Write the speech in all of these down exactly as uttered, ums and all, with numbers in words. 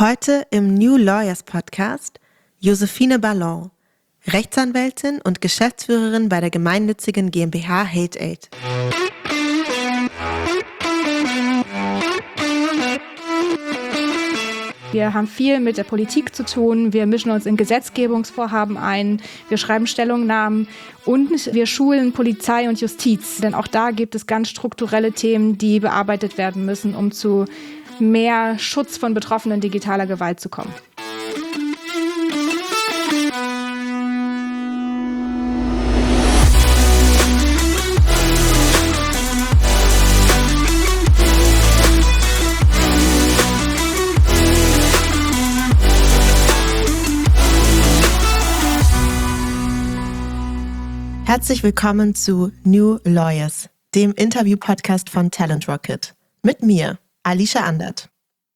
Heute im New Lawyers Podcast Josephine Ballon, Rechtsanwältin und Geschäftsführerin bei der gemeinnützigen GmbH Hate Aid. Wir haben viel mit der Politik zu tun, wir mischen uns in Gesetzgebungsvorhaben ein, wir schreiben Stellungnahmen und wir schulen Polizei und Justiz. Denn auch da gibt es ganz strukturelle Themen, die bearbeitet werden müssen, um zu mehr Schutz von Betroffenen digitaler Gewalt zu kommen. Herzlich willkommen zu New Lawyers, dem Interview-Podcast von Talent Rocket. Mit mir, Alicia Andert.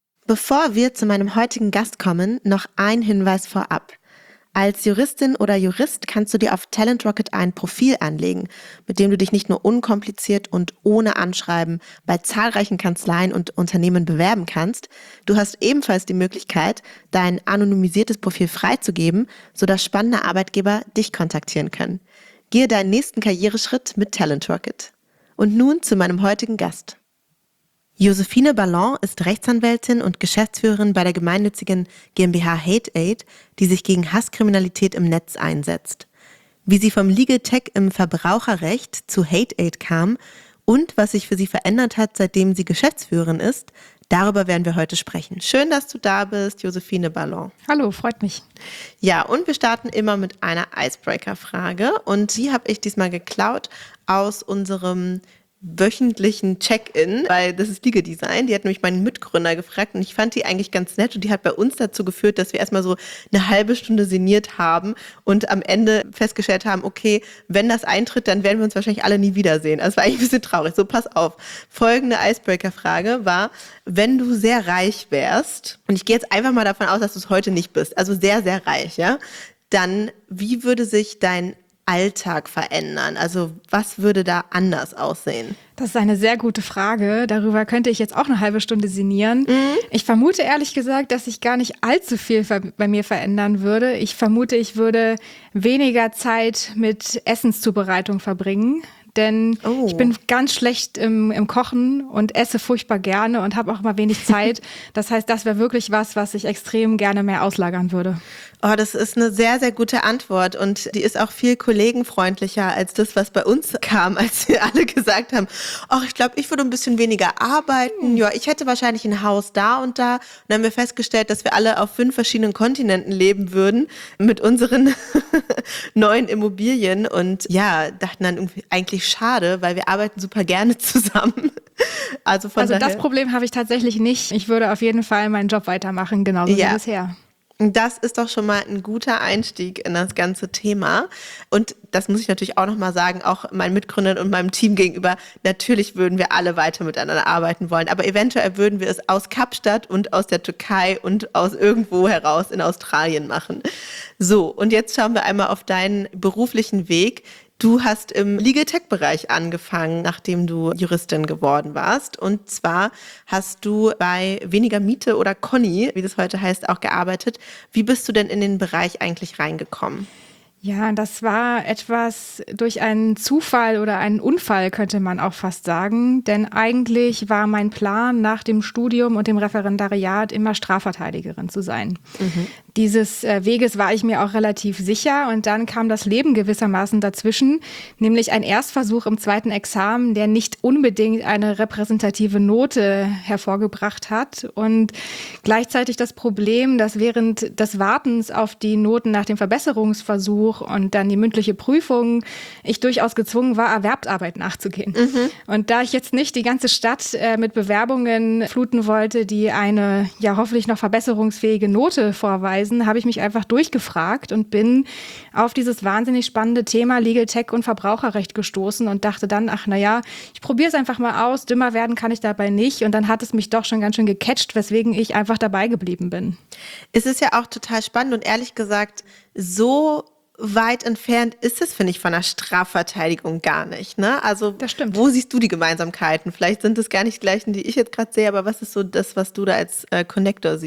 Bevor wir zu meinem heutigen Gast kommen, noch ein Hinweis vorab. Als Juristin oder Jurist kannst du dir auf Talent Rocket ein Profil anlegen, mit dem du dich nicht nur unkompliziert und ohne Anschreiben bei zahlreichen Kanzleien und Unternehmen bewerben kannst, du hast ebenfalls die Möglichkeit, dein anonymisiertes Profil freizugeben, sodass spannende Arbeitgeber dich kontaktieren können. Gehe deinen nächsten Karriereschritt mit Talent Rocket. Und nun zu meinem heutigen Gast. Josephine Ballon ist Rechtsanwältin und Geschäftsführerin bei der gemeinnützigen GmbH Hate Aid, die sich gegen Hasskriminalität im Netz einsetzt. Wie sie vom Legal Tech im Verbraucherrecht zu Hate Aid kam und was sich für sie verändert hat, seitdem sie Geschäftsführerin ist, darüber werden wir heute sprechen. Schön, dass du da bist, Josephine Ballon. Hallo, freut mich. Ja, und wir starten immer mit einer Icebreaker-Frage und die habe ich diesmal geklaut aus unserem wöchentlichen Check-in, weil das ist Legal Design. Die hat nämlich meinen Mitgründer gefragt und ich fand die eigentlich ganz nett und die hat bei uns dazu geführt, dass wir erstmal so eine halbe Stunde sinniert haben und am Ende festgestellt haben, okay, wenn das eintritt, dann werden wir uns wahrscheinlich alle nie wiedersehen. Also es war eigentlich ein bisschen traurig. So, pass auf. Folgende Icebreaker-Frage war, wenn du sehr reich wärst, und ich gehe jetzt einfach mal davon aus, dass du es heute nicht bist, also sehr, sehr reich, ja, dann wie würde sich dein Alltag verändern? Also was würde da anders aussehen? Das ist eine sehr gute Frage. Darüber könnte ich jetzt auch eine halbe Stunde sinnieren. Mhm. Ich vermute ehrlich gesagt, dass sich gar nicht allzu viel bei mir verändern würde. Ich vermute, ich würde weniger Zeit mit Essenszubereitung verbringen. Denn oh. ich bin ganz schlecht im, im Kochen und esse furchtbar gerne und habe auch immer wenig Zeit. Das heißt, das wäre wirklich was, was ich extrem gerne mehr auslagern würde. Oh, das ist eine sehr, sehr gute Antwort und die ist auch viel kollegenfreundlicher als das, was bei uns kam, als wir alle gesagt haben, ach, ich glaube, ich würde ein bisschen weniger arbeiten. Ja, ich hätte wahrscheinlich ein Haus da und da. Und dann haben wir festgestellt, dass wir alle auf fünf verschiedenen Kontinenten leben würden mit unseren neuen Immobilien und ja, dachten dann irgendwie eigentlich schade, weil wir arbeiten super gerne zusammen. Also von also daher, das Problem habe ich tatsächlich nicht. Ich würde auf jeden Fall meinen Job weitermachen, genauso ja. wie bisher. Das ist doch schon mal ein guter Einstieg in das ganze Thema. Und das muss ich natürlich auch nochmal sagen, auch meinen Mitgründern und meinem Team gegenüber, natürlich würden wir alle weiter miteinander arbeiten wollen. Aber eventuell würden wir es aus Kapstadt und aus der Türkei und aus irgendwo heraus in Australien machen. So, und jetzt schauen wir einmal auf deinen beruflichen Weg. Du hast im Legal Tech-Bereich angefangen, nachdem du Juristin geworden warst. Und zwar hast du bei Weniger Miete oder Conny, wie das heute heißt, auch gearbeitet. Wie bist du denn in den Bereich eigentlich reingekommen? Ja, das war etwas durch einen Zufall oder einen Unfall, könnte man auch fast sagen. Denn eigentlich war mein Plan nach dem Studium und dem Referendariat immer Strafverteidigerin zu sein. Mhm. Dieses äh, Weges war ich mir auch relativ sicher und dann kam das Leben gewissermaßen dazwischen, nämlich ein Erstversuch im zweiten Examen, der nicht unbedingt eine repräsentative Note hervorgebracht hat und gleichzeitig das Problem, dass während des Wartens auf die Noten nach dem Verbesserungsversuch und dann die mündliche Prüfung ich durchaus gezwungen war, Erwerbsarbeit nachzugehen. Mhm. Und da ich jetzt nicht die ganze Stadt äh, mit Bewerbungen fluten wollte, die eine ja hoffentlich noch verbesserungsfähige Note vorweisen, habe ich mich einfach durchgefragt und bin auf dieses wahnsinnig spannende Thema Legal Tech und Verbraucherrecht gestoßen und dachte dann, ach naja, ich probiere es einfach mal aus, dümmer werden kann ich dabei nicht. Und dann hat es mich doch schon ganz schön gecatcht, weswegen ich einfach dabei geblieben bin. Es ist ja auch total spannend und ehrlich gesagt, so weit entfernt ist es, finde ich, von der Strafverteidigung gar nicht. Ne? Also das stimmt. Wo siehst du die Gemeinsamkeiten? Vielleicht sind es gar nicht die gleichen, die ich jetzt gerade sehe, aber was ist so das, was du da als äh, Connector siehst?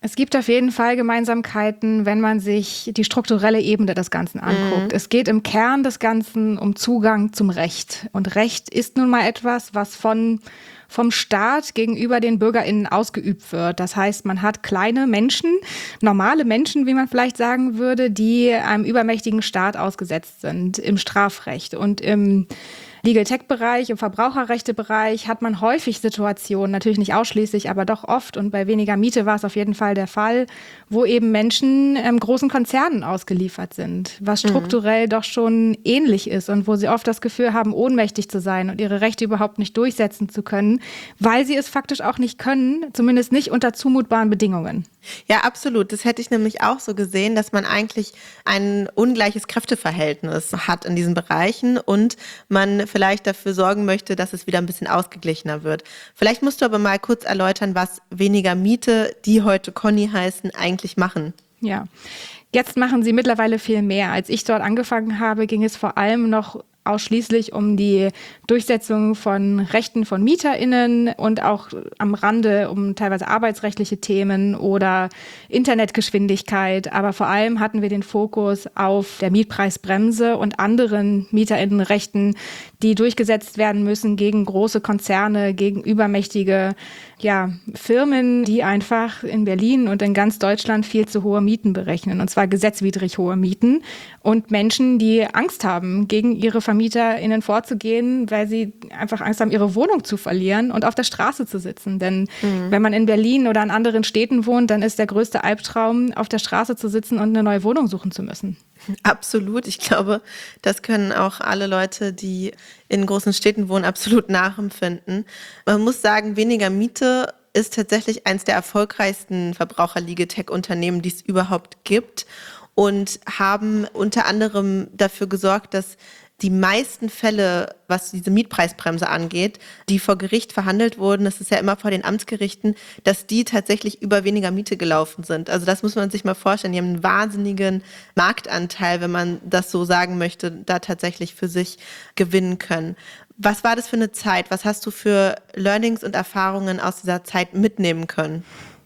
Es gibt auf jeden Fall Gemeinsamkeiten, wenn man sich die strukturelle Ebene des Ganzen anguckt. Mhm. Es geht im Kern des Ganzen um Zugang zum Recht. Und Recht ist nun mal etwas, was von, vom Staat gegenüber den BürgerInnen ausgeübt wird. Das heißt, man hat kleine Menschen, normale Menschen, wie man vielleicht sagen würde, die einem übermächtigen Staat ausgesetzt sind im Strafrecht. Und im Legal-Tech-Bereich, im Verbraucherrechte-Bereich hat man häufig Situationen, natürlich nicht ausschließlich, aber doch oft, und bei weniger Miete war es auf jeden Fall der Fall, wo eben Menschen ähm, großen Konzernen ausgeliefert sind, was strukturell mhm. doch schon ähnlich ist und wo sie oft das Gefühl haben, ohnmächtig zu sein und ihre Rechte überhaupt nicht durchsetzen zu können, weil sie es faktisch auch nicht können, zumindest nicht unter zumutbaren Bedingungen. Ja, absolut. Das hätte ich nämlich auch so gesehen, dass man eigentlich ein ungleiches Kräfteverhältnis hat in diesen Bereichen und man vielleicht dafür sorgen möchte, dass es wieder ein bisschen ausgeglichener wird. Vielleicht musst du aber mal kurz erläutern, was weniger Miete, die heute Conny heißen, eigentlich machen. Ja, jetzt machen sie mittlerweile viel mehr. Als ich dort angefangen habe, ging es vor allem noch ausschließlich um die Durchsetzung von Rechten von MieterInnen und auch am Rande um teilweise arbeitsrechtliche Themen oder Internetgeschwindigkeit. Aber vor allem hatten wir den Fokus auf der Mietpreisbremse und anderen MieterInnenrechten, die durchgesetzt werden müssen gegen große Konzerne, gegen übermächtige ja, Firmen, die einfach in Berlin und in ganz Deutschland viel zu hohe Mieten berechnen, und zwar gesetzwidrig hohe Mieten, und Menschen, die Angst haben, gegen ihre VermieterInnen vorzugehen, weil sie einfach Angst haben, ihre Wohnung zu verlieren und auf der Straße zu sitzen. Denn mhm. wenn man in Berlin oder in anderen Städten wohnt, dann ist der größte Albtraum, auf der Straße zu sitzen und eine neue Wohnung suchen zu müssen. Absolut. Ich glaube, das können auch alle Leute, die in großen Städten wohnen, absolut nachempfinden. Man muss sagen, weniger Miete ist tatsächlich eines der erfolgreichsten Verbraucher-Legal-Tech-Unternehmen, die es überhaupt gibt, und haben unter anderem dafür gesorgt, dass die meisten Fälle, was diese Mietpreisbremse angeht, die vor Gericht verhandelt wurden, das ist ja immer vor den Amtsgerichten, dass die tatsächlich über weniger Miete gelaufen sind. Also das muss man sich mal vorstellen. Die haben einen wahnsinnigen Marktanteil, wenn man das so sagen möchte, da tatsächlich für sich gewinnen können. Was war das für eine Zeit? Was hast du für Learnings und Erfahrungen aus dieser Zeit mitnehmen können?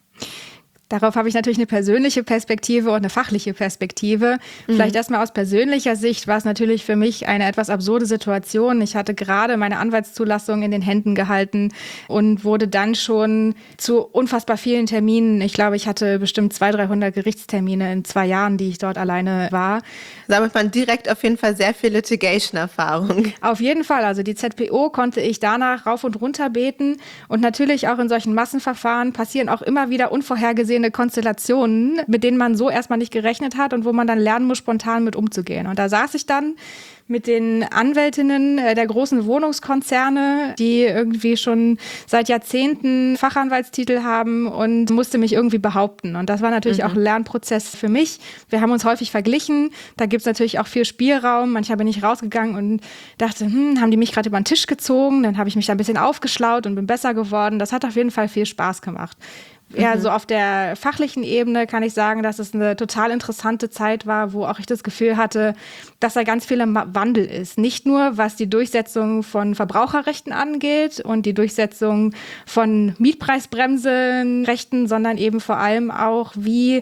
Darauf habe ich natürlich eine persönliche Perspektive und eine fachliche Perspektive. Mhm. Vielleicht erstmal aus persönlicher Sicht war es natürlich für mich eine etwas absurde Situation. Ich hatte gerade meine Anwaltszulassung in den Händen gehalten und wurde dann schon zu unfassbar vielen Terminen. Ich glaube, ich hatte bestimmt zweihundert, dreihundert Gerichtstermine in zwei Jahren, die ich dort alleine war. Sammelt man direkt auf jeden Fall sehr viel Litigation-Erfahrung. Auf jeden Fall. Also die Z P O konnte ich danach rauf und runter beten. Und natürlich auch in solchen Massenverfahren passieren auch immer wieder unvorhergesehene Konstellationen, mit denen man so erstmal nicht gerechnet hat und wo man dann lernen muss, spontan mit umzugehen. Und da saß ich dann mit den Anwältinnen der großen Wohnungskonzerne, die irgendwie schon seit Jahrzehnten Fachanwaltstitel haben, und musste mich irgendwie behaupten. Und das war natürlich mhm. auch ein Lernprozess für mich. Wir haben uns häufig verglichen. Da gibt es natürlich auch viel Spielraum. Manchmal bin ich rausgegangen und dachte, hm, haben die mich gerade über den Tisch gezogen? Dann habe ich mich da ein bisschen aufgeschlaut und bin besser geworden. Das hat auf jeden Fall viel Spaß gemacht. Ja, mhm. so auf der fachlichen Ebene kann ich sagen, dass es eine total interessante Zeit war, wo auch ich das Gefühl hatte, dass da ganz viel im Wandel ist. Nicht nur, was die Durchsetzung von Verbraucherrechten angeht und die Durchsetzung von Mietpreisbremsenrechten, sondern eben vor allem auch, wie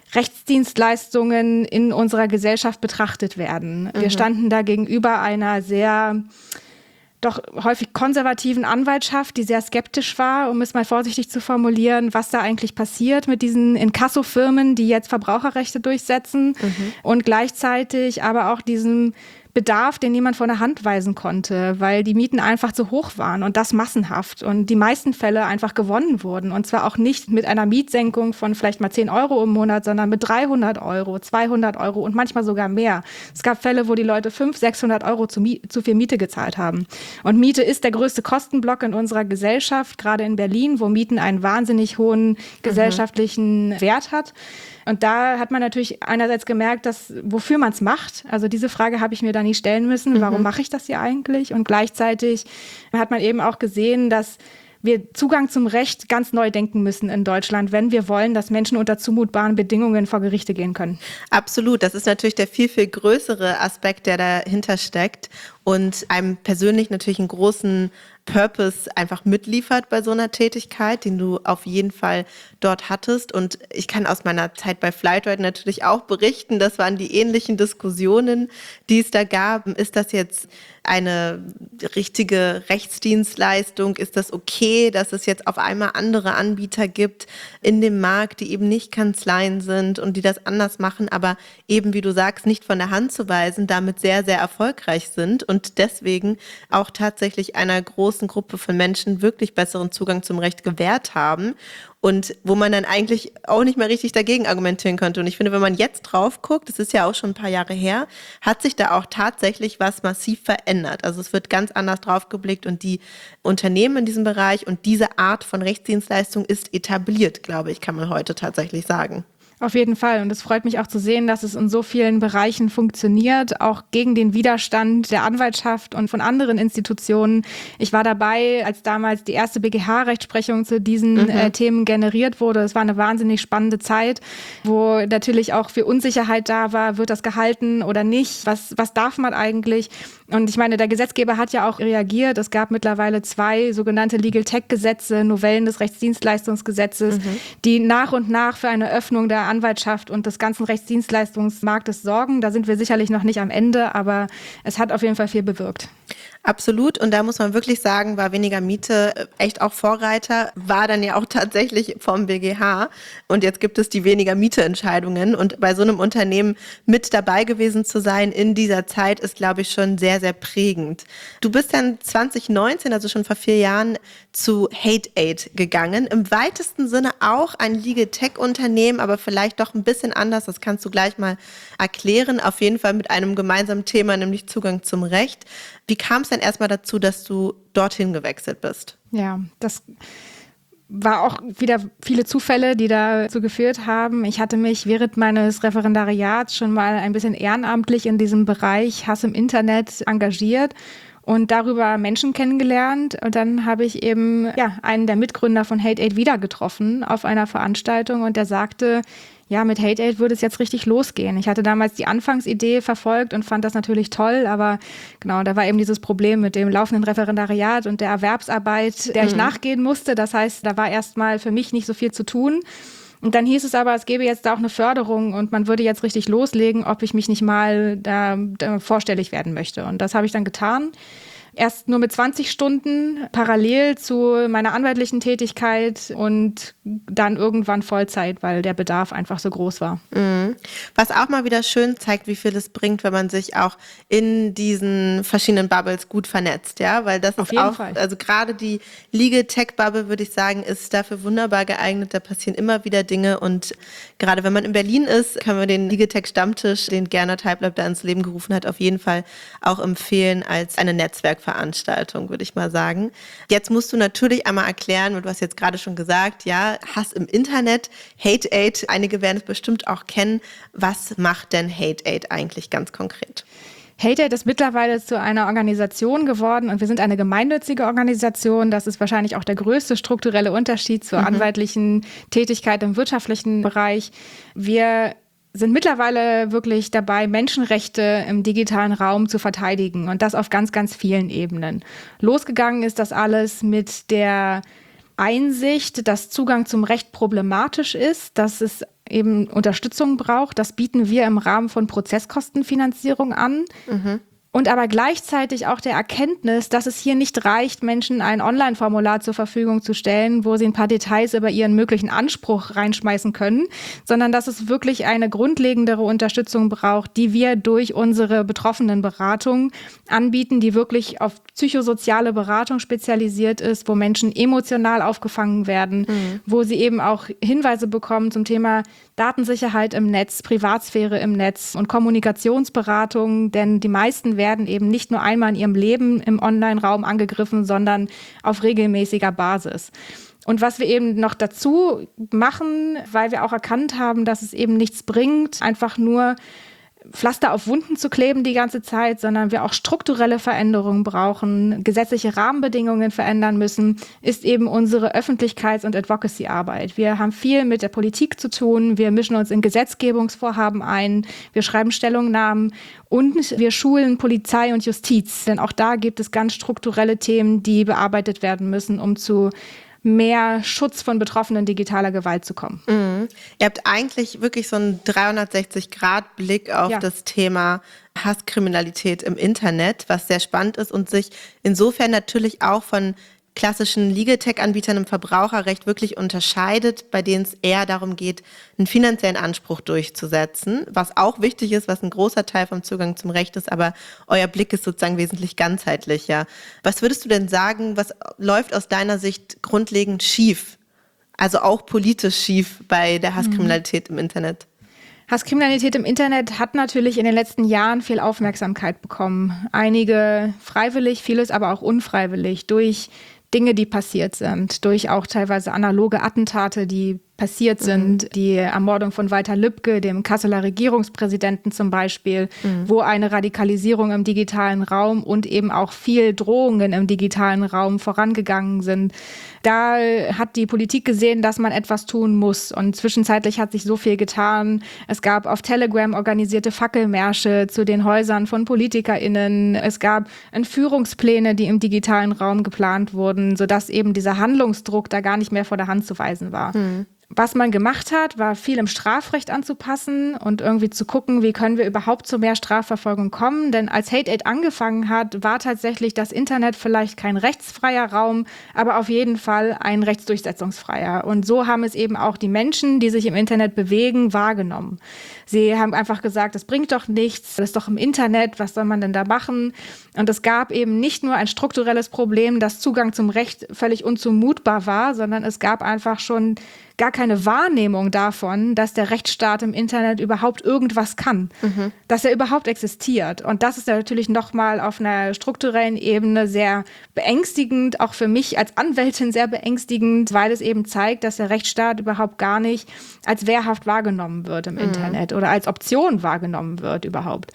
Rechtsdienstleistungen in unserer Gesellschaft betrachtet werden. Mhm. Wir standen da gegenüber einer sehr doch häufig konservativen Anwaltschaft, die sehr skeptisch war, um es mal vorsichtig zu formulieren, was da eigentlich passiert mit diesen Inkasso-Firmen, die jetzt Verbraucherrechte durchsetzen, mhm. und gleichzeitig aber auch diesem Bedarf, den niemand von der Hand weisen konnte, weil die Mieten einfach zu hoch waren, und das massenhaft, und die meisten Fälle einfach gewonnen wurden, und zwar auch nicht mit einer Mietsenkung von vielleicht mal zehn Euro im Monat, sondern mit dreihundert Euro, zweihundert Euro und manchmal sogar mehr. Es gab Fälle, wo die Leute fünfhundert, sechshundert Euro zu, Mie- zu viel Miete gezahlt haben. Und Miete ist der größte Kostenblock in unserer Gesellschaft, gerade in Berlin, wo Mieten einen wahnsinnig hohen gesellschaftlichen mhm. Wert hat. Und da hat man natürlich einerseits gemerkt, dass wofür man es macht. Also diese Frage habe ich mir da nie stellen müssen. Warum mhm. mache ich das hier eigentlich? Und gleichzeitig hat man eben auch gesehen, dass wir Zugang zum Recht ganz neu denken müssen in Deutschland, wenn wir wollen, dass Menschen unter zumutbaren Bedingungen vor Gerichte gehen können. Absolut. Das ist natürlich der viel, viel größere Aspekt, der dahinter steckt und einem persönlich natürlich einen großen Purpose einfach mitliefert bei so einer Tätigkeit, den du auf jeden Fall dort hattest. Und ich kann aus meiner Zeit bei Flightride natürlich auch berichten, das waren die ähnlichen Diskussionen, die es da gab. Ist das jetzt eine richtige Rechtsdienstleistung? Ist das okay, dass es jetzt auf einmal andere Anbieter gibt in dem Markt, die eben nicht Kanzleien sind und die das anders machen, aber eben, wie du sagst, nicht von der Hand zu weisen, damit sehr, sehr erfolgreich sind und deswegen auch tatsächlich einer großen Gruppe von Menschen wirklich besseren Zugang zum Recht gewährt haben? Und wo man dann eigentlich auch nicht mehr richtig dagegen argumentieren könnte. Und ich finde, wenn man jetzt drauf guckt, das ist ja auch schon ein paar Jahre her, hat sich da auch tatsächlich was massiv verändert. Also es wird ganz anders drauf geblickt und die Unternehmen in diesem Bereich und diese Art von Rechtsdienstleistung ist etabliert, glaube ich, kann man heute tatsächlich sagen. Auf jeden Fall. Und es freut mich auch zu sehen, dass es in so vielen Bereichen funktioniert, auch gegen den Widerstand der Anwaltschaft und von anderen Institutionen. Ich war dabei, als damals die erste B G H-Rechtsprechung zu diesen mhm. äh, Themen generiert wurde. Es war eine wahnsinnig spannende Zeit, wo natürlich auch viel Unsicherheit da war. Wird das gehalten oder nicht? Was, was darf man eigentlich? Und ich meine, der Gesetzgeber hat ja auch reagiert. Es gab mittlerweile zwei sogenannte Legal Tech-Gesetze, Novellen des Rechtsdienstleistungsgesetzes, mhm. die nach und nach für eine Öffnung der Anwaltschaft und des ganzen Rechtsdienstleistungsmarktes sorgen. Da sind wir sicherlich noch nicht am Ende, aber es hat auf jeden Fall viel bewirkt. Absolut. Und da muss man wirklich sagen, war weniger Miete echt auch Vorreiter, war dann ja auch tatsächlich vom B G H. Und jetzt gibt es die weniger Miete-Entscheidungen. Und bei so einem Unternehmen mit dabei gewesen zu sein in dieser Zeit ist, glaube ich, schon sehr, sehr prägend. Du bist dann zwanzig neunzehn, also schon vor vier Jahren, zu HateAid gegangen. Im weitesten Sinne auch ein Legal Tech-Unternehmen, aber vielleicht doch ein bisschen anders. Das kannst du gleich mal erklären. Auf jeden Fall mit einem gemeinsamen Thema, nämlich Zugang zum Recht. Wie kam es denn erstmal dazu, dass du dorthin gewechselt bist? Ja, das war auch wieder viele Zufälle, die dazu geführt haben. Ich hatte mich während meines Referendariats schon mal ein bisschen ehrenamtlich in diesem Bereich Hass im Internet engagiert und darüber Menschen kennengelernt. Und dann habe ich eben ja einen der Mitgründer von HateAid wieder getroffen auf einer Veranstaltung und der sagte, ja, mit HateAid würde es jetzt richtig losgehen. Ich hatte damals die Anfangsidee verfolgt und fand das natürlich toll, aber genau, da war eben dieses Problem mit dem laufenden Referendariat und der Erwerbsarbeit, der mhm. ich nachgehen musste. Das heißt, da war erstmal für mich nicht so viel zu tun. Und dann hieß es aber, es gäbe jetzt da auch eine Förderung und man würde jetzt richtig loslegen, ob ich mich nicht mal da, da vorstellig werden möchte. Und das habe ich dann getan. Erst nur mit zwanzig Stunden parallel zu meiner anwaltlichen Tätigkeit und dann irgendwann Vollzeit, weil der Bedarf einfach so groß war. Mhm. Was auch mal wieder schön zeigt, wie viel es bringt, wenn man sich auch in diesen verschiedenen Bubbles gut vernetzt, ja, weil das Auf ist jeden auch, Fall. Also gerade die Legal Tech Bubble, würde ich sagen, ist dafür wunderbar geeignet. Da passieren immer wieder Dinge und gerade wenn man in Berlin ist, können wir den Legal Tech Stammtisch, den Gernot Heiblab da ins Leben gerufen hat, auf jeden Fall auch empfehlen als eine Netzwerkveranstaltung, würde ich mal sagen. Jetzt musst du natürlich einmal erklären, und du hast jetzt gerade schon gesagt, ja, Hass im Internet, HateAid, einige werden es bestimmt auch kennen. Was macht denn HateAid eigentlich ganz konkret? HateAid ist mittlerweile zu einer Organisation geworden und wir sind eine gemeinnützige Organisation. Das ist wahrscheinlich auch der größte strukturelle Unterschied zur mhm. anwaltlichen Tätigkeit im wirtschaftlichen Bereich. Wir sind mittlerweile wirklich dabei, Menschenrechte im digitalen Raum zu verteidigen und das auf ganz, ganz vielen Ebenen. Losgegangen ist das alles mit der Einsicht, dass Zugang zum Recht problematisch ist, dass es eben Unterstützung braucht. Das bieten wir im Rahmen von Prozesskostenfinanzierung an. Mhm. Und aber gleichzeitig auch der Erkenntnis, dass es hier nicht reicht, Menschen ein Online-Formular zur Verfügung zu stellen, wo sie ein paar Details über ihren möglichen Anspruch reinschmeißen können, sondern dass es wirklich eine grundlegendere Unterstützung braucht, die wir durch unsere Betroffenenberatung anbieten, die wirklich auf psychosoziale Beratung spezialisiert ist, wo Menschen emotional aufgefangen werden, mhm. wo sie eben auch Hinweise bekommen zum Thema Datensicherheit im Netz, Privatsphäre im Netz und Kommunikationsberatung, denn die meisten werden eben nicht nur einmal in ihrem Leben im Online-Raum angegriffen, sondern auf regelmäßiger Basis. Und was wir eben noch dazu machen, weil wir auch erkannt haben, dass es eben nichts bringt, einfach nur Pflaster auf Wunden zu kleben die ganze Zeit, sondern wir auch strukturelle Veränderungen brauchen, gesetzliche Rahmenbedingungen verändern müssen, ist eben unsere Öffentlichkeits- und Advocacy-Arbeit. Wir haben viel mit der Politik zu tun, wir mischen uns in Gesetzgebungsvorhaben ein, wir schreiben Stellungnahmen und wir schulen Polizei und Justiz. Denn auch da gibt es ganz strukturelle Themen, die bearbeitet werden müssen, um zu mehr Schutz von Betroffenen digitaler Gewalt zu kommen. Mhm. Ihr habt eigentlich wirklich so einen dreihundertsechzig-Grad-Blick auf ja. das Thema Hasskriminalität im Internet, was sehr spannend ist und sich insofern natürlich auch von klassischen Legal-Tech-Anbietern im Verbraucherrecht wirklich unterscheidet, bei denen es eher darum geht, einen finanziellen Anspruch durchzusetzen, was auch wichtig ist, was ein großer Teil vom Zugang zum Recht ist, aber euer Blick ist sozusagen wesentlich ganzheitlicher. Was würdest du denn sagen, was läuft aus deiner Sicht grundlegend schief, also auch politisch schief bei der Hasskriminalität mhm. im Internet? Hasskriminalität im Internet hat natürlich in den letzten Jahren viel Aufmerksamkeit bekommen. Einige freiwillig, vieles aber auch unfreiwillig durch Dinge, die passiert sind, durch auch teilweise analoge Attentate, die passiert sind, mhm. die Ermordung von Walter Lübcke, dem Kasseler Regierungspräsidenten zum Beispiel, mhm. wo eine Radikalisierung im digitalen Raum und eben auch viel Drohungen im digitalen Raum vorangegangen sind. Da hat die Politik gesehen, dass man etwas tun muss und zwischenzeitlich hat sich so viel getan. Es gab auf Telegram organisierte Fackelmärsche zu den Häusern von PolitikerInnen. Es gab Entführungspläne, die im digitalen Raum geplant wurden, sodass eben dieser Handlungsdruck da gar nicht mehr vor der Hand zu weisen war. Mhm. Was man gemacht hat, war viel im Strafrecht anzupassen und irgendwie zu gucken, wie können wir überhaupt zu mehr Strafverfolgung kommen. Denn als Hate Aid angefangen hat, war tatsächlich das Internet vielleicht kein rechtsfreier Raum, aber auf jeden Fall ein rechtsdurchsetzungsfreier. Und so haben es eben auch die Menschen, die sich im Internet bewegen, wahrgenommen. Sie haben einfach gesagt, das bringt doch nichts, das ist doch im Internet, was soll man denn da machen? Und es gab eben nicht nur ein strukturelles Problem, dass Zugang zum Recht völlig unzumutbar war, sondern es gab einfach schon gar keine Wahrnehmung davon, dass der Rechtsstaat im Internet überhaupt irgendwas kann, mhm. dass er überhaupt existiert. Und das ist ja natürlich nochmal auf einer strukturellen Ebene sehr beängstigend, auch für mich als Anwältin sehr beängstigend, weil es eben zeigt, dass der Rechtsstaat überhaupt gar nicht als wehrhaft wahrgenommen wird im mhm. Internet oder als Option wahrgenommen wird überhaupt.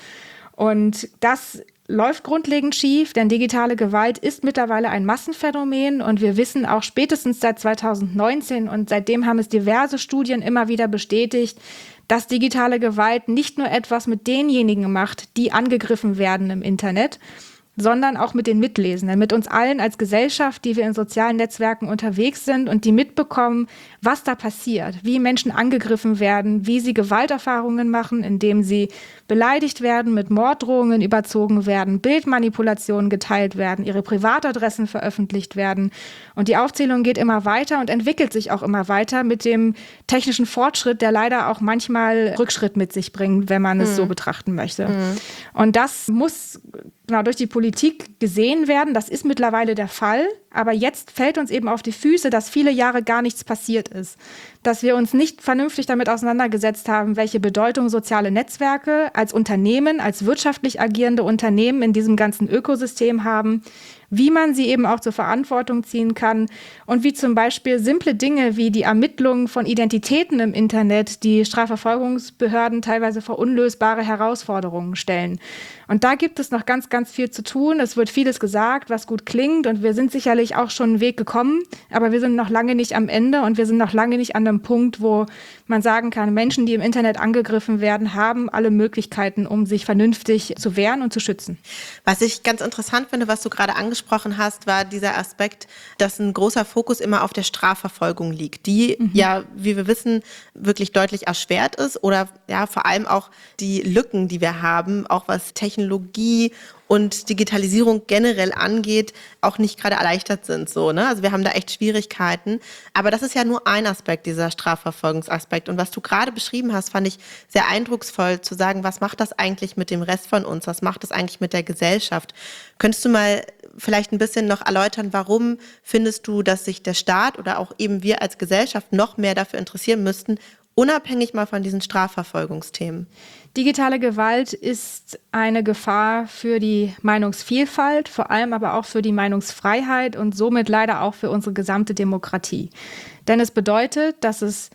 Und das läuft grundlegend schief, denn digitale Gewalt ist mittlerweile ein Massenphänomen und wir wissen auch spätestens seit zweitausendneunzehn und seitdem haben es diverse Studien immer wieder bestätigt, dass digitale Gewalt nicht nur etwas mit denjenigen macht, die angegriffen werden im Internet, sondern auch mit den Mitlesenden, mit uns allen als Gesellschaft, die wir in sozialen Netzwerken unterwegs sind und die mitbekommen, was da passiert, wie Menschen angegriffen werden, wie sie Gewalterfahrungen machen, indem sie beleidigt werden, mit Morddrohungen überzogen werden, Bildmanipulationen geteilt werden, ihre Privatadressen veröffentlicht werden. Und die Aufzählung geht immer weiter und entwickelt sich auch immer weiter mit dem technischen Fortschritt, der leider auch manchmal Rückschritt mit sich bringt, wenn man es mhm. so betrachten möchte. Mhm. Und das muss genau durch die Politik gesehen werden. Das ist mittlerweile der Fall. Aber jetzt fällt uns eben auf die Füße, dass viele Jahre gar nichts passiert ist. Dass wir uns nicht vernünftig damit auseinandergesetzt haben, welche Bedeutung soziale Netzwerke als Unternehmen, als wirtschaftlich agierende Unternehmen in diesem ganzen Ökosystem haben, wie man sie eben auch zur Verantwortung ziehen kann und wie zum Beispiel simple Dinge wie die Ermittlung von Identitäten im Internet die Strafverfolgungsbehörden teilweise vor unlösbare Herausforderungen stellen. Und da gibt es noch ganz, ganz viel zu tun. Es wird vieles gesagt, was gut klingt und wir sind sicherlich auch schon einen Weg gekommen, aber wir sind noch lange nicht am Ende und wir sind noch lange nicht an dem Punkt, wo man sagen kann, Menschen, die im Internet angegriffen werden, haben alle Möglichkeiten, um sich vernünftig zu wehren und zu schützen. Was ich ganz interessant finde, was du gerade angesprochen hast, war dieser Aspekt, dass ein großer Fokus immer auf der Strafverfolgung liegt, die mhm. ja, wie wir wissen, wirklich deutlich erschwert ist oder ja vor allem auch die Lücken, die wir haben, auch was Technologie und Digitalisierung generell angeht, auch nicht gerade erleichtert sind. So, ne? Also wir haben da echt Schwierigkeiten. Aber das ist ja nur ein Aspekt, dieser Strafverfolgungsaspekt. Und was du gerade beschrieben hast, fand ich sehr eindrucksvoll zu sagen, was macht das eigentlich mit dem Rest von uns? Was macht das eigentlich mit der Gesellschaft? Könntest du mal vielleicht ein bisschen noch erläutern, warum findest du, dass sich der Staat oder auch eben wir als Gesellschaft noch mehr dafür interessieren müssten, unabhängig mal von diesen Strafverfolgungsthemen? Digitale Gewalt ist eine Gefahr für die Meinungsvielfalt, vor allem aber auch für die Meinungsfreiheit und somit leider auch für unsere gesamte Demokratie. Denn es bedeutet, dass es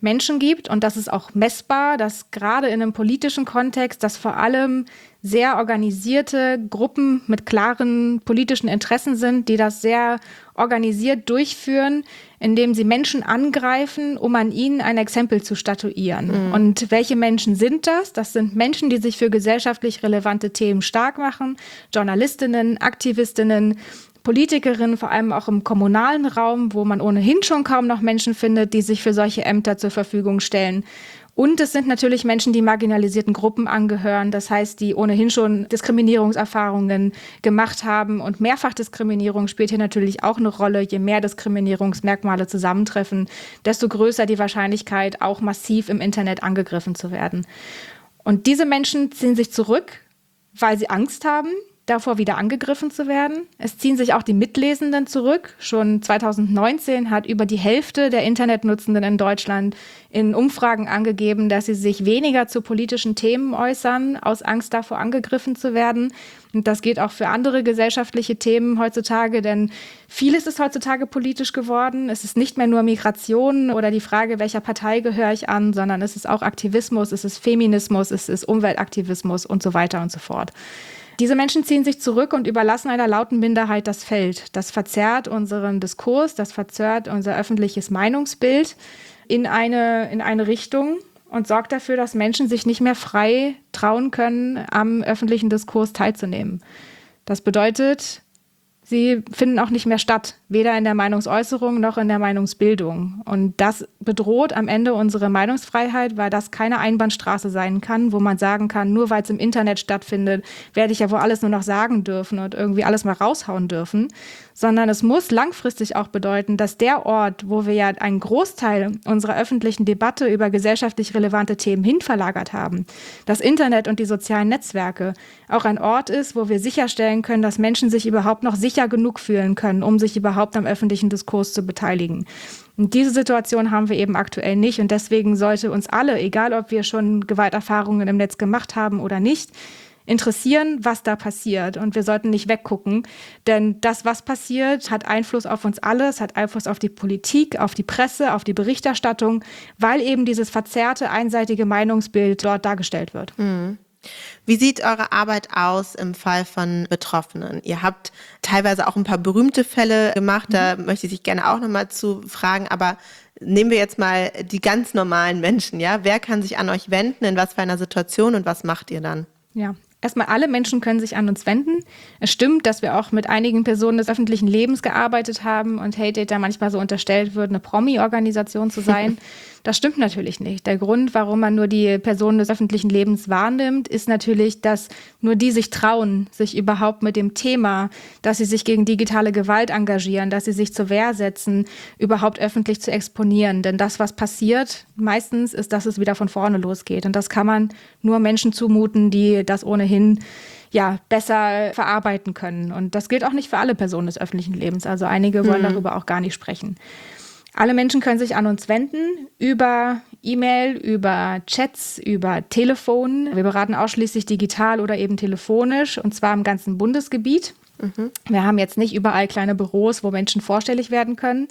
Menschen gibt, und das ist auch messbar, dass gerade in einem politischen Kontext, dass vor allem sehr organisierte Gruppen mit klaren politischen Interessen sind, die das sehr organisiert durchführen, indem sie Menschen angreifen, um an ihnen ein Exempel zu statuieren. Mhm. Und welche Menschen sind das? Das sind Menschen, die sich für gesellschaftlich relevante Themen stark machen, Journalistinnen, Aktivistinnen, Politikerinnen, vor allem auch im kommunalen Raum, wo man ohnehin schon kaum noch Menschen findet, die sich für solche Ämter zur Verfügung stellen. Und es sind natürlich Menschen, die marginalisierten Gruppen angehören, das heißt, die ohnehin schon Diskriminierungserfahrungen gemacht haben. Und Mehrfachdiskriminierung spielt hier natürlich auch eine Rolle. Je mehr Diskriminierungsmerkmale zusammentreffen, desto größer die Wahrscheinlichkeit, auch massiv im Internet angegriffen zu werden. Und diese Menschen ziehen sich zurück, weil sie Angst haben, davor wieder angegriffen zu werden. Es ziehen sich auch die Mitlesenden zurück. Schon zwanzig neunzehn hat über die Hälfte der Internetnutzenden in Deutschland in Umfragen angegeben, dass sie sich weniger zu politischen Themen äußern, aus Angst davor angegriffen zu werden. Und das geht auch für andere gesellschaftliche Themen heutzutage, denn vieles ist heutzutage politisch geworden. Es ist nicht mehr nur Migration oder die Frage, welcher Partei gehöre ich an, sondern es ist auch Aktivismus, es ist Feminismus, es ist Umweltaktivismus und so weiter und so fort. Diese Menschen ziehen sich zurück und überlassen einer lauten Minderheit das Feld. Das verzerrt unseren Diskurs, das verzerrt unser öffentliches Meinungsbild in eine, in eine Richtung und sorgt dafür, dass Menschen sich nicht mehr frei trauen können, am öffentlichen Diskurs teilzunehmen. Das bedeutet, sie finden auch nicht mehr statt, weder in der Meinungsäußerung noch in der Meinungsbildung. Und das bedroht am Ende unsere Meinungsfreiheit, weil das keine Einbahnstraße sein kann, wo man sagen kann, nur weil es im Internet stattfindet, werde ich ja wohl alles nur noch sagen dürfen und irgendwie alles mal raushauen dürfen. Sondern es muss langfristig auch bedeuten, dass der Ort, wo wir ja einen Großteil unserer öffentlichen Debatte über gesellschaftlich relevante Themen hinverlagert haben, das Internet und die sozialen Netzwerke, auch ein Ort ist, wo wir sicherstellen können, dass Menschen sich überhaupt noch sicher genug fühlen können, um sich überhaupt am öffentlichen Diskurs zu beteiligen. Und diese Situation haben wir eben aktuell nicht. Und deswegen sollte uns alle, egal ob wir schon Gewalterfahrungen im Netz gemacht haben oder nicht, interessieren, was da passiert. Und wir sollten nicht weggucken, denn das, was passiert, hat Einfluss auf uns alle, es hat Einfluss auf die Politik, auf die Presse, auf die Berichterstattung, weil eben dieses verzerrte, einseitige Meinungsbild dort dargestellt wird. Mhm. Wie sieht eure Arbeit aus im Fall von Betroffenen? Ihr habt teilweise auch ein paar berühmte Fälle gemacht, da mhm. möchte ich dich gerne auch nochmal zu fragen, aber nehmen wir jetzt mal die ganz normalen Menschen, ja? Wer kann sich an euch wenden, in was für einer Situation und was macht ihr dann? Ja, erstmal alle Menschen können sich an uns wenden. Es stimmt, dass wir auch mit einigen Personen des öffentlichen Lebens gearbeitet haben und Hate da manchmal so unterstellt wird, eine Promi-Organisation zu sein. Das stimmt natürlich nicht. Der Grund, warum man nur die Personen des öffentlichen Lebens wahrnimmt, ist natürlich, dass nur die sich trauen, sich überhaupt mit dem Thema, dass sie sich gegen digitale Gewalt engagieren, dass sie sich zur Wehr setzen, überhaupt öffentlich zu exponieren. Denn das, was passiert, meistens ist, dass es wieder von vorne losgeht. Und das kann man nur Menschen zumuten, die das ohnehin ja, besser verarbeiten können. Und das gilt auch nicht für alle Personen des öffentlichen Lebens. Also einige wollen mhm. darüber auch gar nicht sprechen. Alle Menschen können sich an uns wenden über E-Mail, über Chats, über Telefon. Wir beraten ausschließlich digital oder eben telefonisch, und zwar im ganzen Bundesgebiet. Mhm. Wir haben jetzt nicht überall kleine Büros, wo Menschen vorstellig werden können.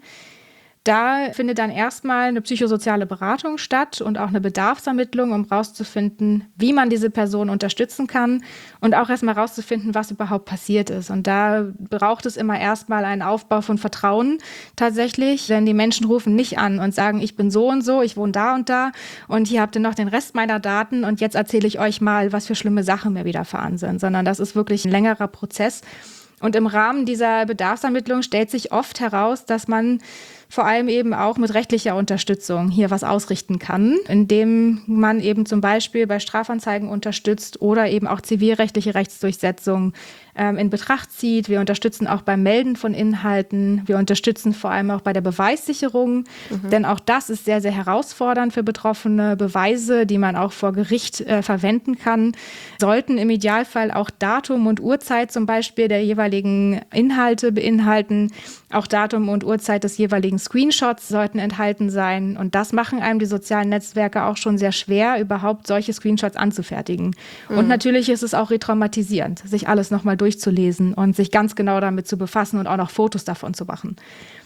Da findet dann erstmal eine psychosoziale Beratung statt und auch eine Bedarfsermittlung, um rauszufinden, wie man diese Person unterstützen kann und auch erstmal rauszufinden, was überhaupt passiert ist. Und da braucht es immer erstmal einen Aufbau von Vertrauen tatsächlich, denn die Menschen rufen nicht an und sagen, ich bin so und so, ich wohne da und da und hier habt ihr noch den Rest meiner Daten und jetzt erzähle ich euch mal, was für schlimme Sachen mir widerfahren sind, sondern das ist wirklich ein längerer Prozess. Und im Rahmen dieser Bedarfsermittlung stellt sich oft heraus, dass man vor allem eben auch mit rechtlicher Unterstützung hier was ausrichten kann, indem man eben zum Beispiel bei Strafanzeigen unterstützt oder eben auch zivilrechtliche Rechtsdurchsetzung ähm, in Betracht zieht. Wir unterstützen auch beim Melden von Inhalten. Wir unterstützen vor allem auch bei der Beweissicherung, mhm. denn auch das ist sehr, sehr herausfordernd für Betroffene. Beweise, die man auch vor Gericht äh, verwenden kann, sollten im Idealfall auch Datum und Uhrzeit zum Beispiel der jeweiligen Inhalte beinhalten. Auch Datum und Uhrzeit des jeweiligen Screenshots sollten enthalten sein. Und das machen einem die sozialen Netzwerke auch schon sehr schwer, überhaupt solche Screenshots anzufertigen. Mhm. Und natürlich ist es auch retraumatisierend, sich alles nochmal durchzulesen und sich ganz genau damit zu befassen und auch noch Fotos davon zu machen.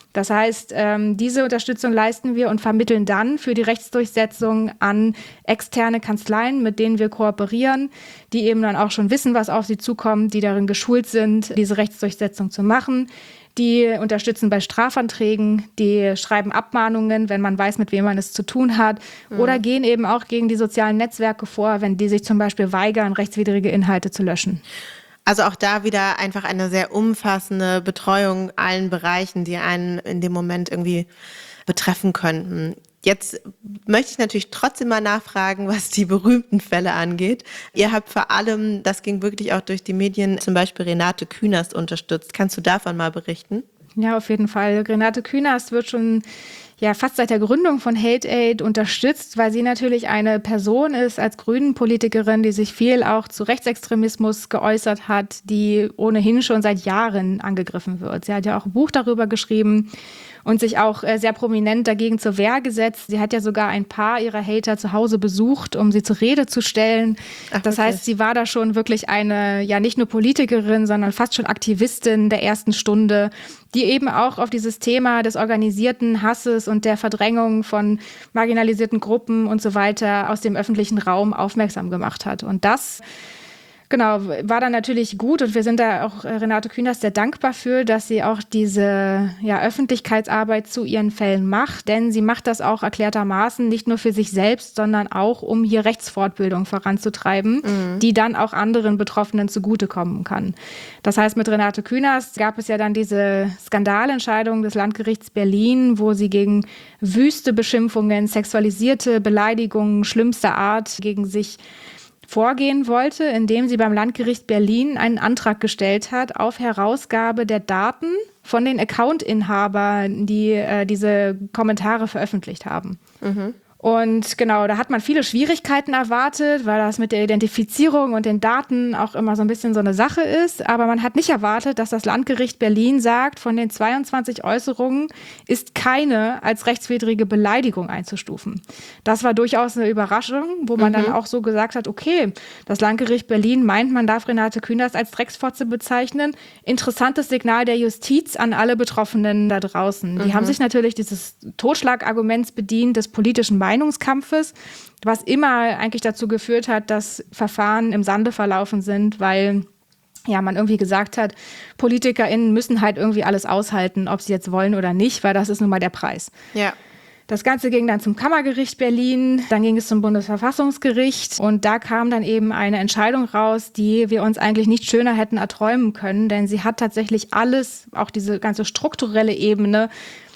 Das heißt, ähm, diese Unterstützung leisten wir und vermitteln dann für die Rechtsdurchsetzung an externe Kanzleien, mit denen wir kooperieren, die eben dann auch schon wissen, was auf sie zukommt, die darin geschult sind, diese Rechtsdurchsetzung zu machen. Die unterstützen bei Strafanträgen, die schreiben Abmahnungen, wenn man weiß, mit wem man es zu tun hat, mhm. oder gehen eben auch gegen die sozialen Netzwerke vor, wenn die sich zum Beispiel weigern, rechtswidrige Inhalte zu löschen. Also auch da wieder einfach eine sehr umfassende Betreuung allen Bereichen, die einen in dem Moment irgendwie betreffen könnten. Jetzt möchte ich natürlich trotzdem mal nachfragen, was die berühmten Fälle angeht. Ihr habt vor allem, das ging wirklich auch durch die Medien, zum Beispiel Renate Künast unterstützt. Kannst du davon mal berichten? Ja, auf jeden Fall. Renate Künast wird schon ja fast seit der Gründung von Hate Aid unterstützt, weil sie natürlich eine Person ist als Grünen-Politikerin, die sich viel auch zu Rechtsextremismus geäußert hat, die ohnehin schon seit Jahren angegriffen wird. Sie hat ja auch ein Buch darüber geschrieben und sich auch sehr prominent dagegen zur Wehr gesetzt. Sie hat ja sogar ein paar ihrer Hater zu Hause besucht, um sie zur Rede zu stellen. Ach, das heißt, sie war da schon wirklich eine, ja nicht nur Politikerin, sondern fast schon Aktivistin der ersten Stunde, die eben auch auf dieses Thema des organisierten Hasses und der Verdrängung von marginalisierten Gruppen und so weiter aus dem öffentlichen Raum aufmerksam gemacht hat. Und das Genau, war dann natürlich gut und wir sind da auch Renate Künast sehr dankbar für, dass sie auch diese ja, Öffentlichkeitsarbeit zu ihren Fällen macht, denn sie macht das auch erklärtermaßen nicht nur für sich selbst, sondern auch, um hier Rechtsfortbildung voranzutreiben, mhm. die dann auch anderen Betroffenen zugutekommen kann. Das heißt, mit Renate Künast gab es ja dann diese Skandalentscheidung des Landgerichts Berlin, wo sie gegen wüste Beschimpfungen, sexualisierte Beleidigungen schlimmster Art gegen sich vorgehen wollte, indem sie beim Landgericht Berlin einen Antrag gestellt hat auf Herausgabe der Daten von den Account-Inhabern, die äh, diese Kommentare veröffentlicht haben. Mhm. Und genau, da hat man viele Schwierigkeiten erwartet, weil das mit der Identifizierung und den Daten auch immer so ein bisschen so eine Sache ist. Aber man hat nicht erwartet, dass das Landgericht Berlin sagt, von den zweiundzwanzig Äußerungen ist keine als rechtswidrige Beleidigung einzustufen. Das war durchaus eine Überraschung, wo man mhm. dann auch so gesagt hat, okay, das Landgericht Berlin meint, man darf Renate Künast als Drecksfotze bezeichnen. Interessantes Signal der Justiz an alle Betroffenen da draußen. Mhm. Die haben sich natürlich dieses Totschlagarguments bedient, des politischen Meinungskampfes, was immer eigentlich dazu geführt hat, dass Verfahren im Sande verlaufen sind, weil ja man irgendwie gesagt hat, PolitikerInnen müssen halt irgendwie alles aushalten, ob sie jetzt wollen oder nicht, weil das ist nun mal der Preis. Ja. Das Ganze ging dann zum Kammergericht Berlin, dann ging es zum Bundesverfassungsgericht und da kam dann eben eine Entscheidung raus, die wir uns eigentlich nicht schöner hätten erträumen können, denn sie hat tatsächlich alles, auch diese ganze strukturelle Ebene,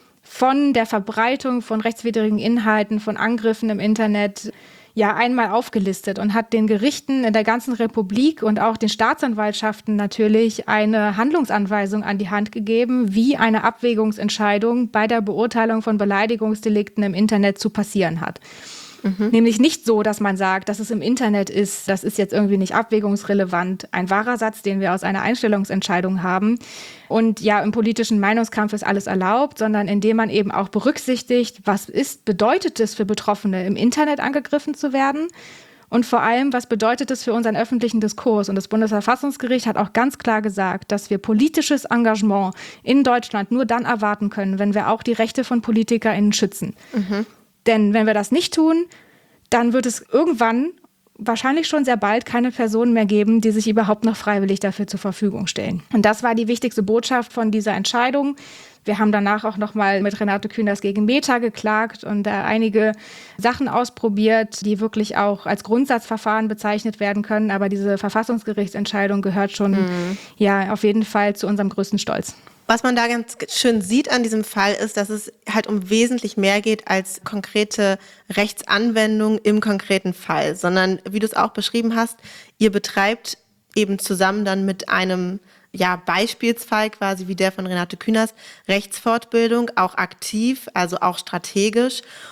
von der Verbreitung von rechtswidrigen Inhalten, von Angriffen im Internet, ja einmal aufgelistet und hat den Gerichten in der ganzen Republik und auch den Staatsanwaltschaften natürlich eine Handlungsanweisung an die Hand gegeben, wie eine Abwägungsentscheidung bei der Beurteilung von Beleidigungsdelikten im Internet zu passieren hat. Mhm. Nämlich nicht so, dass man sagt, dass es im Internet ist, das ist jetzt irgendwie nicht abwägungsrelevant. Ein wahrer Satz, den wir aus einer Einstellungsentscheidung haben. Und ja, im politischen Meinungskampf ist alles erlaubt, sondern indem man eben auch berücksichtigt, was ist, bedeutet es für Betroffene, im Internet angegriffen zu werden? Und vor allem, was bedeutet es für unseren öffentlichen Diskurs? Und das Bundesverfassungsgericht hat auch ganz klar gesagt, dass wir politisches Engagement in Deutschland nur dann erwarten können, wenn wir auch die Rechte von PolitikerInnen schützen. Mhm. Denn wenn wir das nicht tun, dann wird es irgendwann, wahrscheinlich schon sehr bald, keine Personen mehr geben, die sich überhaupt noch freiwillig dafür zur Verfügung stellen. Und das war die wichtigste Botschaft von dieser Entscheidung. Wir haben danach auch noch mal mit Renate Künast gegen Meta geklagt und da einige Sachen ausprobiert, die wirklich auch als Grundsatzverfahren bezeichnet werden können. Aber diese Verfassungsgerichtsentscheidung gehört schon mhm. ja auf jeden Fall zu unserem größten Stolz. Was man da ganz schön sieht an diesem Fall ist, dass es halt um wesentlich mehr geht als konkrete Rechtsanwendung im konkreten Fall, sondern wie du es auch beschrieben hast, ihr betreibt eben zusammen dann mit einem ja, Beispielsfall quasi wie der von Renate Künast Rechtsfortbildung, auch aktiv, also auch strategisch.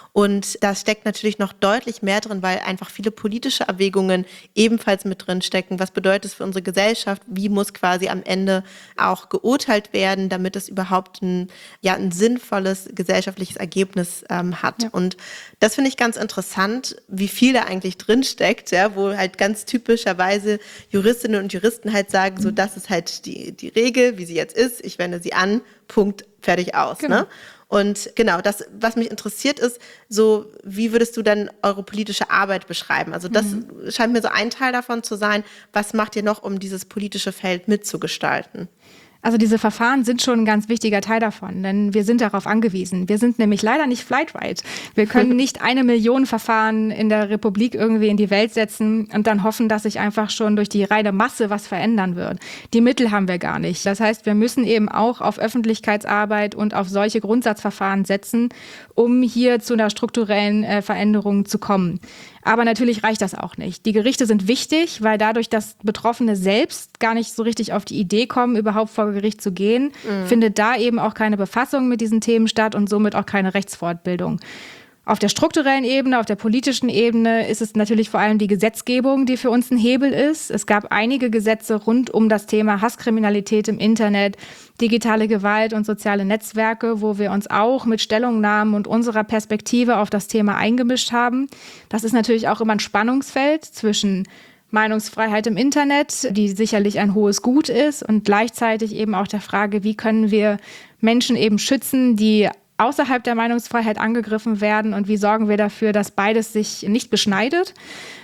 Und da steckt natürlich noch deutlich mehr drin, weil einfach viele politische Erwägungen ebenfalls mit drin stecken. Was bedeutet es für unsere Gesellschaft? Wie muss quasi am Ende auch geurteilt werden, damit es überhaupt ein, ja, ein sinnvolles gesellschaftliches Ergebnis ähm, hat? Ja. Und das finde ich ganz interessant, wie viel da eigentlich drin steckt, ja, wo halt ganz typischerweise Juristinnen und Juristen halt sagen, mhm. so das ist halt die, die Regel, wie sie jetzt ist, ich wende sie an, Punkt, fertig aus. Genau. Ne? Und genau, das, was mich interessiert ist, so wie würdest du dann eure politische Arbeit beschreiben? Also das mhm. scheint mir so ein Teil davon zu sein. Was macht ihr noch, um dieses politische Feld mitzugestalten? Also diese Verfahren sind schon ein ganz wichtiger Teil davon, denn wir sind darauf angewiesen. Wir sind nämlich leider nicht Flightright. Wir können nicht eine Million Verfahren in der Republik irgendwie in die Welt setzen und dann hoffen, dass sich einfach schon durch die reine Masse was verändern wird. Die Mittel haben wir gar nicht. Das heißt, wir müssen eben auch auf Öffentlichkeitsarbeit und auf solche Grundsatzverfahren setzen, um hier zu einer strukturellen äh, Veränderung zu kommen. Aber natürlich reicht das auch nicht. Die Gerichte sind wichtig, weil dadurch, dass Betroffene selbst gar nicht so richtig auf die Idee kommen, überhaupt vor Gericht zu gehen, mhm. findet da eben auch keine Befassung mit diesen Themen statt und somit auch keine Rechtsfortbildung. Auf der strukturellen Ebene, auf der politischen Ebene ist es natürlich vor allem die Gesetzgebung, die für uns ein Hebel ist. Es gab einige Gesetze rund um das Thema Hasskriminalität im Internet, digitale Gewalt und soziale Netzwerke, wo wir uns auch mit Stellungnahmen und unserer Perspektive auf das Thema eingemischt haben. Das ist natürlich auch immer ein Spannungsfeld zwischen Meinungsfreiheit im Internet, die sicherlich ein hohes Gut ist, und gleichzeitig eben auch der Frage, wie können wir Menschen eben schützen, die außerhalb der Meinungsfreiheit angegriffen werden, und wie sorgen wir dafür, dass beides sich nicht beschneidet.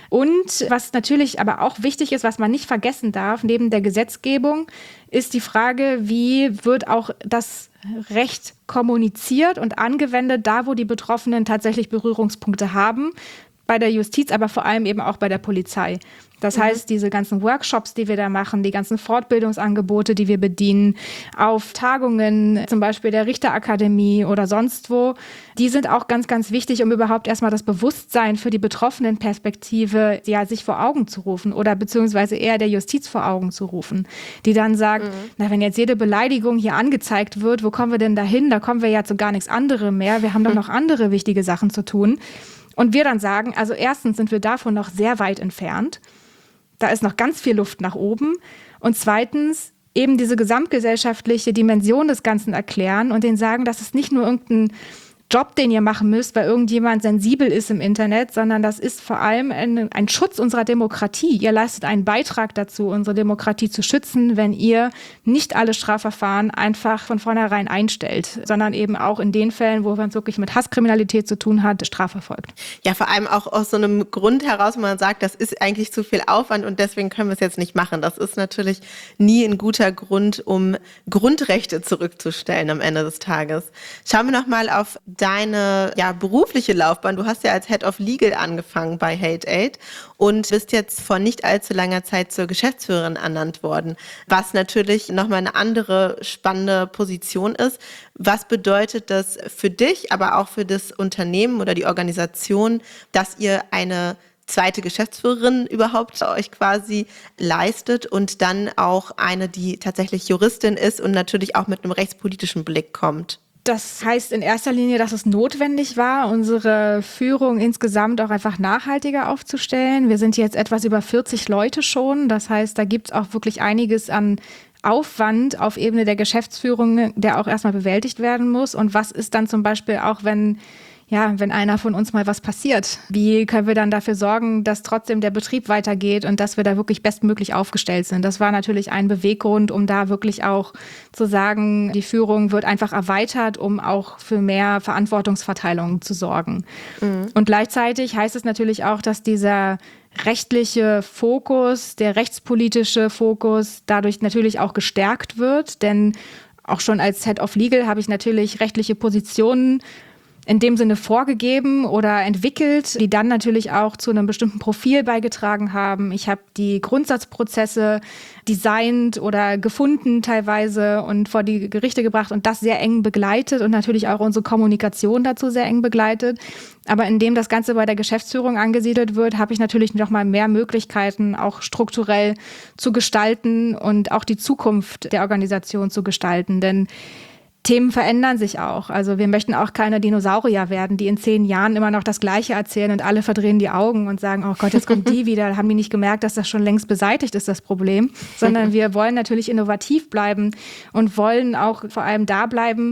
Und was natürlich aber auch wichtig ist, was man nicht vergessen darf, neben der Gesetzgebung, ist die Frage, wie wird auch das Recht kommuniziert und angewendet, da wo die Betroffenen tatsächlich Berührungspunkte haben, bei der Justiz, aber vor allem eben auch bei der Polizei. Das mhm. heißt, diese ganzen Workshops, die wir da machen, die ganzen Fortbildungsangebote, die wir bedienen, auf Tagungen, zum Beispiel der Richterakademie oder sonst wo, die sind auch ganz, ganz wichtig, um überhaupt erstmal das Bewusstsein für die betroffenen Perspektive, ja, sich vor Augen zu rufen oder beziehungsweise eher der Justiz vor Augen zu rufen, die dann sagt, mhm. na, wenn jetzt jede Beleidigung hier angezeigt wird, wo kommen wir denn dahin? Da kommen wir ja zu gar nichts anderem mehr. Wir haben doch noch andere wichtige Sachen zu tun. Und wir dann sagen, also erstens sind wir davon noch sehr weit entfernt. Da ist noch ganz viel Luft nach oben. Und zweitens eben diese gesamtgesellschaftliche Dimension des Ganzen erklären und denen sagen, dass es nicht nur irgendein Job, den ihr machen müsst, weil irgendjemand sensibel ist im Internet, sondern das ist vor allem ein, ein Schutz unserer Demokratie. Ihr leistet einen Beitrag dazu, unsere Demokratie zu schützen, wenn ihr nicht alle Strafverfahren einfach von vornherein einstellt, sondern eben auch in den Fällen, wo man es wirklich mit Hasskriminalität zu tun hat, strafverfolgt. Ja, vor allem auch aus so einem Grund heraus, wo man sagt, das ist eigentlich zu viel Aufwand und deswegen können wir es jetzt nicht machen. Das ist natürlich nie ein guter Grund, um Grundrechte zurückzustellen am Ende des Tages. Schauen wir noch mal auf deine ja, berufliche Laufbahn. Du hast ja als Head of Legal angefangen bei Hate Aid und bist jetzt vor nicht allzu langer Zeit zur Geschäftsführerin ernannt worden, was natürlich nochmal eine andere spannende Position ist. Was bedeutet das für dich, aber auch für das Unternehmen oder die Organisation, dass ihr eine zweite Geschäftsführerin überhaupt euch quasi leistet und dann auch eine, die tatsächlich Juristin ist und natürlich auch mit einem rechtspolitischen Blick kommt? Das heißt in erster Linie, dass es notwendig war, unsere Führung insgesamt auch einfach nachhaltiger aufzustellen. Wir sind jetzt etwas über vierzig Leute schon. Das heißt, da gibt es auch wirklich einiges an Aufwand auf Ebene der Geschäftsführung, der auch erstmal bewältigt werden muss. Und was ist dann zum Beispiel auch, wenn Ja, wenn einer von uns mal was passiert, wie können wir dann dafür sorgen, dass trotzdem der Betrieb weitergeht und dass wir da wirklich bestmöglich aufgestellt sind? Das war natürlich ein Beweggrund, um da wirklich auch zu sagen, die Führung wird einfach erweitert, um auch für mehr Verantwortungsverteilung zu sorgen. Mhm. Und gleichzeitig heißt es natürlich auch, dass dieser rechtliche Fokus, der rechtspolitische Fokus dadurch natürlich auch gestärkt wird, denn auch schon als Head of Legal habe ich natürlich rechtliche Positionen in dem Sinne vorgegeben oder entwickelt, die dann natürlich auch zu einem bestimmten Profil beigetragen haben. Ich habe die Grundsatzprozesse designt oder gefunden teilweise und vor die Gerichte gebracht und das sehr eng begleitet und natürlich auch unsere Kommunikation dazu sehr eng begleitet. Aber indem das Ganze bei der Geschäftsführung angesiedelt wird, habe ich natürlich noch mal mehr Möglichkeiten, auch strukturell zu gestalten und auch die Zukunft der Organisation zu gestalten. Denn Themen verändern sich auch. Also wir möchten auch keine Dinosaurier werden, die in zehn Jahren immer noch das Gleiche erzählen und alle verdrehen die Augen und sagen, oh Gott, jetzt kommt die wieder. Haben die nicht gemerkt, dass das schon längst beseitigt ist, das Problem? Sondern wir wollen natürlich innovativ bleiben und wollen auch vor allem da bleiben,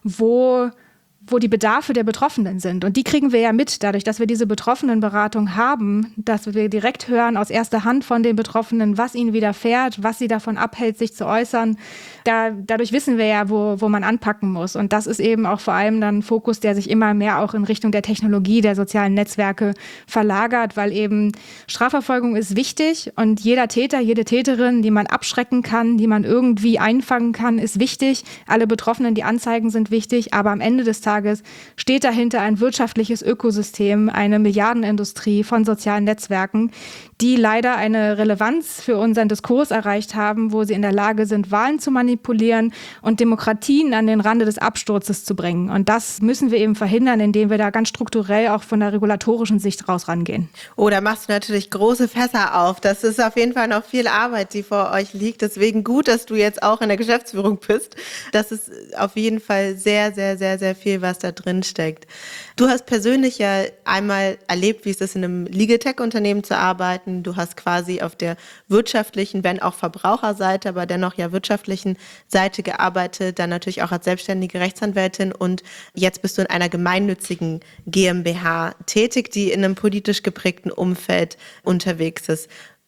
wo wo die Bedarfe der Betroffenen sind. Und die kriegen wir ja mit, dadurch, dass wir diese Betroffenenberatung haben, dass wir direkt hören aus erster Hand von den Betroffenen, was ihnen widerfährt, was sie davon abhält, sich zu äußern. Da, dadurch wissen wir ja, wo, wo man anpacken muss. Und das ist eben auch vor allem dann ein Fokus, der sich immer mehr auch in Richtung der Technologie, der sozialen Netzwerke verlagert, weil eben Strafverfolgung ist wichtig und jeder Täter, jede Täterin, die man abschrecken kann, die man irgendwie einfangen kann, ist wichtig. Alle Betroffenen, die Anzeigen sind wichtig, aber am Ende des Tages steht dahinter ein wirtschaftliches Ökosystem, eine Milliardenindustrie von sozialen Netzwerken, die leider eine Relevanz für unseren Diskurs erreicht haben, wo sie in der Lage sind, Wahlen zu manipulieren und Demokratien an den Rande des Absturzes zu bringen. Und das müssen wir eben verhindern, indem wir da ganz strukturell auch von der regulatorischen Sicht raus rangehen. Oh, da machst du natürlich große Fässer auf. Das ist auf jeden Fall noch viel Arbeit, die vor euch liegt. Deswegen gut, dass du jetzt auch in der Geschäftsführung bist. Das ist auf jeden Fall sehr, sehr, sehr, sehr viel, was da drin steckt. Du hast persönlich ja einmal erlebt, wie es ist, in einem Legal-Tech-Unternehmen zu arbeiten. Du hast quasi auf der wirtschaftlichen, wenn auch Verbraucherseite, aber dennoch ja wirtschaftlichen Seite gearbeitet, dann natürlich auch als selbstständige Rechtsanwältin und jetzt bist du in einer gemeinnützigen GmbH tätig, die in einem politisch geprägten Umfeld unterwegs ist.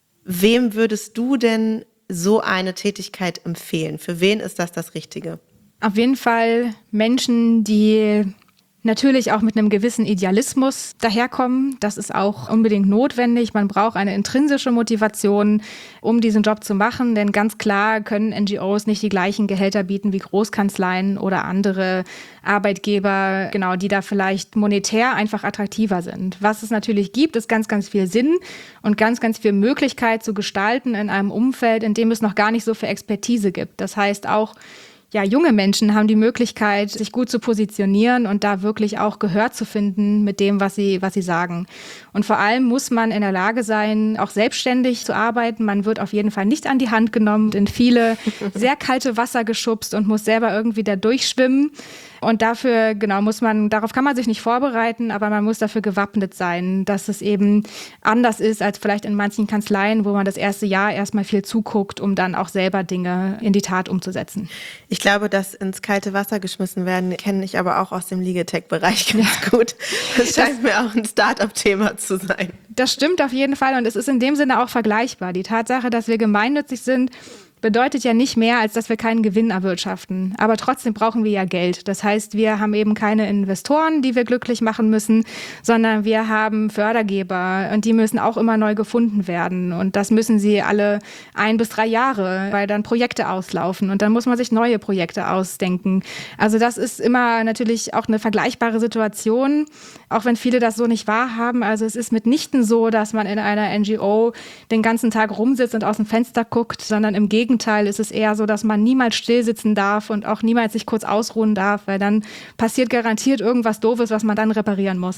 Wem würdest du denn so eine Tätigkeit empfehlen? Für wen ist das das Richtige? Auf jeden Fall Menschen, die natürlich auch mit einem gewissen Idealismus daherkommen. Das ist auch unbedingt notwendig. Man braucht eine intrinsische Motivation, um diesen Job zu machen. Denn ganz klar können N G Os nicht die gleichen Gehälter bieten wie Großkanzleien oder andere Arbeitgeber, genau, die da vielleicht monetär einfach attraktiver sind. Was es natürlich gibt, ist ganz, ganz viel Sinn und ganz, ganz viel Möglichkeit zu gestalten in einem Umfeld, in dem es noch gar nicht so viel Expertise gibt. Das heißt auch, ja, junge Menschen haben die Möglichkeit, sich gut zu positionieren und da wirklich auch Gehör zu finden mit dem, was sie, was sie sagen. Und vor allem muss man in der Lage sein, auch selbstständig zu arbeiten. Man wird auf jeden Fall nicht an die Hand genommen, in viele sehr kalte Wasser geschubst und muss selber irgendwie da durchschwimmen. Und dafür, genau, muss man, darauf kann man sich nicht vorbereiten, aber man muss dafür gewappnet sein, dass es eben anders ist als vielleicht in manchen Kanzleien, wo man das erste Jahr erstmal viel zuguckt, um dann auch selber Dinge in die Tat umzusetzen. Ich glaube, das ins kalte Wasser geschmissen werden, kenne ich aber auch aus dem Legal-Tech-Bereich ganz ja. gut. Das scheint das, mir auch ein Start-up-Thema zu sein. Das stimmt auf jeden Fall und es ist in dem Sinne auch vergleichbar. Die Tatsache, dass wir gemeinnützig sind, bedeutet ja nicht mehr, als dass wir keinen Gewinn erwirtschaften. Aber trotzdem brauchen wir ja Geld. Das heißt, wir haben eben keine Investoren, die wir glücklich machen müssen, sondern wir haben Fördergeber und die müssen auch immer neu gefunden werden. Und das müssen sie alle ein bis drei Jahre, weil dann Projekte auslaufen und dann muss man sich neue Projekte ausdenken. Also das ist immer natürlich auch eine vergleichbare Situation, auch wenn viele das so nicht wahrhaben. Also es ist mitnichten so, dass man in einer N G O den ganzen Tag rumsitzt und aus dem Fenster guckt, sondern im Gegenteil. Gegenteil ist es eher so, dass man niemals still sitzen darf und auch niemals sich kurz ausruhen darf, weil dann passiert garantiert irgendwas Doofes, was man dann reparieren muss.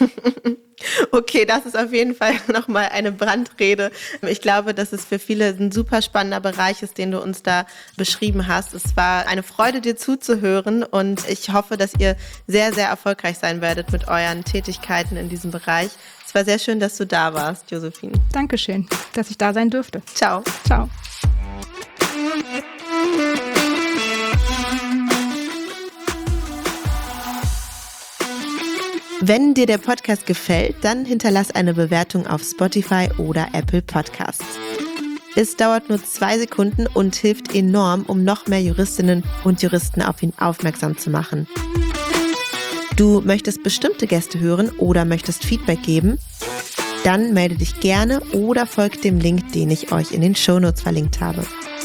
Okay, das ist auf jeden Fall nochmal eine Brandrede. Ich glaube, dass es für viele ein super spannender Bereich ist, den du uns da beschrieben hast. Es war eine Freude, dir zuzuhören und ich hoffe, dass ihr sehr, sehr erfolgreich sein werdet mit euren Tätigkeiten in diesem Bereich. Es war sehr schön, dass du da warst, Josephine. Dankeschön, dass ich da sein durfte. Ciao. Ciao. Wenn dir der Podcast gefällt, dann hinterlass eine Bewertung auf Spotify oder Apple Podcasts. Es dauert nur zwei Sekunden und hilft enorm, um noch mehr Juristinnen und Juristen auf ihn aufmerksam zu machen. Du möchtest bestimmte Gäste hören oder möchtest Feedback geben? Dann melde dich gerne oder folgt dem Link, den ich euch in den Shownotes verlinkt habe.